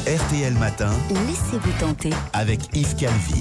RTL Matin. Laissez-vous tenter. Avec Yves Calvi.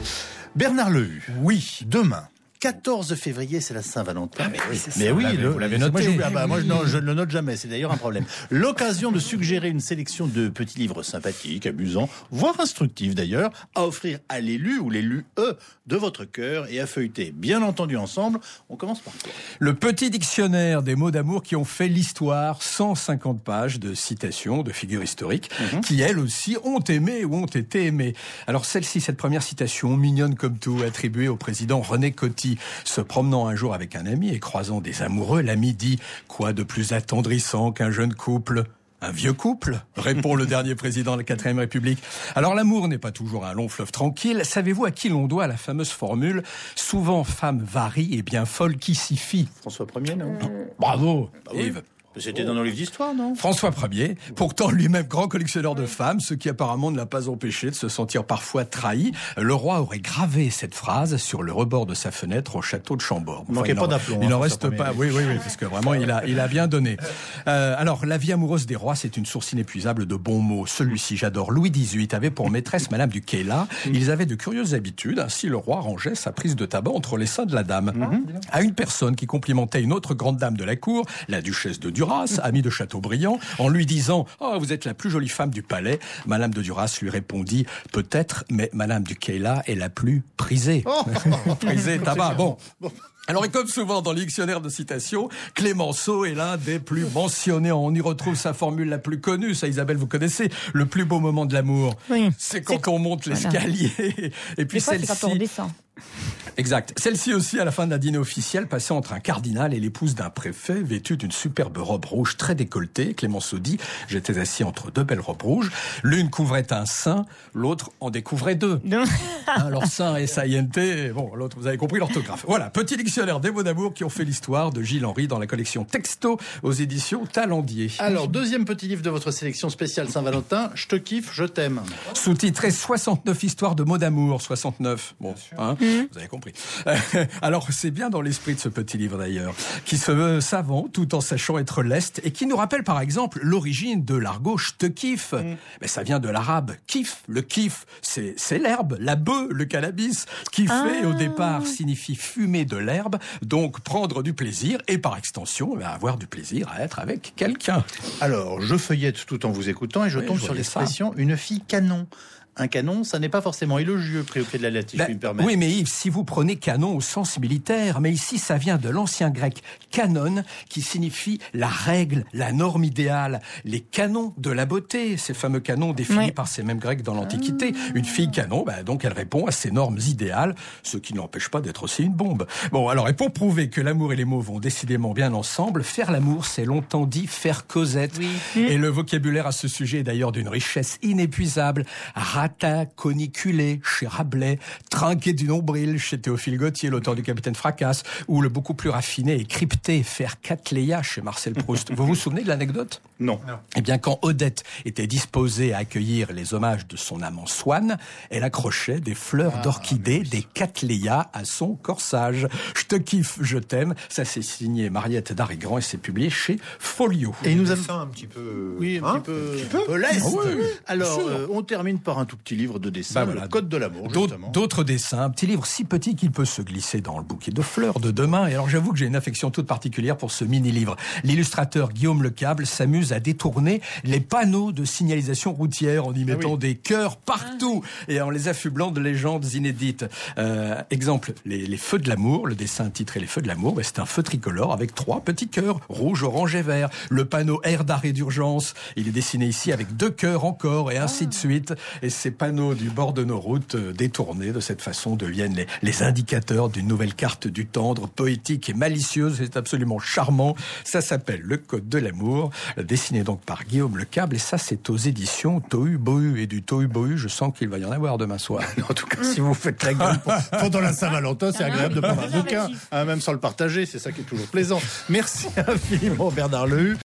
Bernard Lehu. Oui. Demain. 14 février, c'est la Saint-Valentin. Ah, mais oui, c'est mais ça. oui, Vous l'avez noté. Moi, je ne le note jamais. C'est d'ailleurs un problème. L'occasion de suggérer une sélection de petits livres sympathiques, amusants, voire instructifs d'ailleurs, à offrir à l'élu ou l'élu de votre cœur et à feuilleter. Bien entendu ensemble, on commence par quoi ? Le petit dictionnaire des mots d'amour qui ont fait l'histoire, 150 pages de citations, de figures historiques, qui elles aussi ont aimé ou ont été aimées. Alors celle-ci, cette première citation, mignonne comme tout, attribuée au président René Coty. Se promenant un jour avec un ami et croisant des amoureux, l'ami dit « Quoi de plus attendrissant qu'un jeune couple ?» Un vieux couple, répond le dernier président de la 4ème République. Alors l'amour n'est pas toujours un long fleuve tranquille. Savez-vous à qui l'on doit la fameuse formule « Souvent femme varie et bien folle qui s'y fie » François Ier, non ? Bravo, oui. Yves. C'était dans nos livres d'histoire, non ? François Ier, pourtant lui-même grand collectionneur de femmes, ce qui apparemment ne l'a pas empêché de se sentir parfois trahi. Le roi aurait gravé cette phrase sur le rebord de sa fenêtre au château de Chambord. Il manquait pas d'aplomb. Il n'en reste pas. Oui, parce que vraiment il a bien donné. Alors la vie amoureuse des rois, c'est une source inépuisable de bons mots. Celui-ci, j'adore. Louis XVIII avait pour maîtresse Madame du Queylas. Ils avaient de curieuses habitudes. Ainsi, le roi rangeait sa prise de tabac entre les seins de la dame. À une personne qui complimentait une autre grande dame de la cour, la duchesse de Duras, amie de Chateaubriand, en lui disant « Oh, vous êtes la plus jolie femme du palais », Madame de Duras lui répondit « Peut-être, mais Madame du Queylas est la plus prisée. » Prisée, tabac, bon. Alors, et comme souvent dans le dictionnaire de citations, Clémenceau est l'un des plus mentionnés. On y retrouve sa formule la plus connue. Ça, Isabelle, vous connaissez. Le plus beau moment de l'amour, oui, c'est quand on monte l'escalier. Et puis celle-ci... c'est quand on redescend. Exact. Celle-ci aussi, à la fin d'un dîner officiel, passé entre un cardinal et l'épouse d'un préfet, vêtue d'une superbe robe rouge très décolletée. Clémenceau dit « J'étais assis entre deux belles robes rouges. L'une couvrait un sein, l'autre en découvrait deux. » Alors, sein et S-A-I-N-T, bon, l'autre, vous avez compris l'orthographe. Voilà, petit dictionnaire des mots d'amour qui ont fait l'histoire de Gilles Henry dans la collection Texto aux éditions Talendier. Alors, deuxième petit livre de votre sélection spéciale Saint-Valentin, Je te kiffe, je t'aime. Sous-titré 69 histoires de mots d'amour, 69. Bon, vous avez compris. Alors, c'est bien dans l'esprit de ce petit livre d'ailleurs, qui se veut savant tout en sachant être leste et qui nous rappelle par exemple l'origine de l'argot je te kiffe. Mais ça vient de l'arabe kiff. Le kiff, c'est l'herbe, la bœuf, le cannabis. Kiffer au départ signifie fumer de l'herbe, donc prendre du plaisir et par extension avoir du plaisir à être avec quelqu'un. Alors, je feuillette tout en vous écoutant et je tombe sur l'expression une fille canon. Un canon, ça n'est pas forcément élogieux pris au pied de la lettre, si je puis me permettre. Oui, mais Yves, si vous prenez canon au sens militaire, mais ici ça vient de l'ancien grec canon, qui signifie la règle, la norme idéale, les canons de la beauté, ces fameux canons définis par ces mêmes Grecs dans l'Antiquité. Une fille canon, donc elle répond à ces normes idéales, ce qui n'empêche pas d'être aussi une bombe. Bon, alors, et pour prouver que l'amour et les mots vont décidément bien ensemble, faire l'amour, c'est longtemps dit faire causette. Oui. Et le vocabulaire à ce sujet est d'ailleurs d'une richesse inépuisable. Rata, coniculé chez Rabelais, trinqué du nombril chez Théophile Gautier, l'auteur du Capitaine Fracasse, ou le beaucoup plus raffiné et crypté faire Cattleya chez Marcel Proust. Vous vous souvenez de l'anecdote ? Non. Eh bien, quand Odette était disposée à accueillir les hommages de son amant Swann, elle accrochait des fleurs d'orchidée, des Cattleya à son corsage. Je te kiffe, je t'aime. Ça, c'est signé Mariette Darigrand et c'est publié chez Folio. Et il nous a un petit peu... Oui, un petit peu leste. Alors, on termine par un tout petit livre de dessin, le Code de l'amour, justement. D'autres dessins, un petit livre si petit qu'il peut se glisser dans le bouquet de fleurs de demain. Et alors j'avoue que j'ai une affection toute particulière pour ce mini-livre. L'illustrateur Guillaume Lecable s'amuse à détourner les panneaux de signalisation routière en y mettant des cœurs partout et en les affublant de légendes inédites. Exemple, les feux de l'amour, le dessin titré Les feux de l'amour, c'est un feu tricolore avec 3 petits cœurs, rouge, orange et vert. Le panneau air d'arrêt d'urgence, il est dessiné ici avec 2 cœurs encore et ainsi de suite. Et ces panneaux du bord de nos routes détournés de cette façon deviennent les indicateurs d'une nouvelle carte du tendre, poétique et malicieuse. C'est absolument charmant. Ça s'appelle Le Code de l'amour, dessiné donc par Guillaume Lecable. Et ça, c'est aux éditions Tohu Bohu. Et du Tohu Bohu, je sens qu'il va y en avoir demain soir. En tout cas, si vous faites la gueule pendant la Saint-Valentin, c'est agréable de prendre un bouquin, même sans le partager. C'est ça qui est toujours plaisant. Merci infiniment, Bernard Lehu.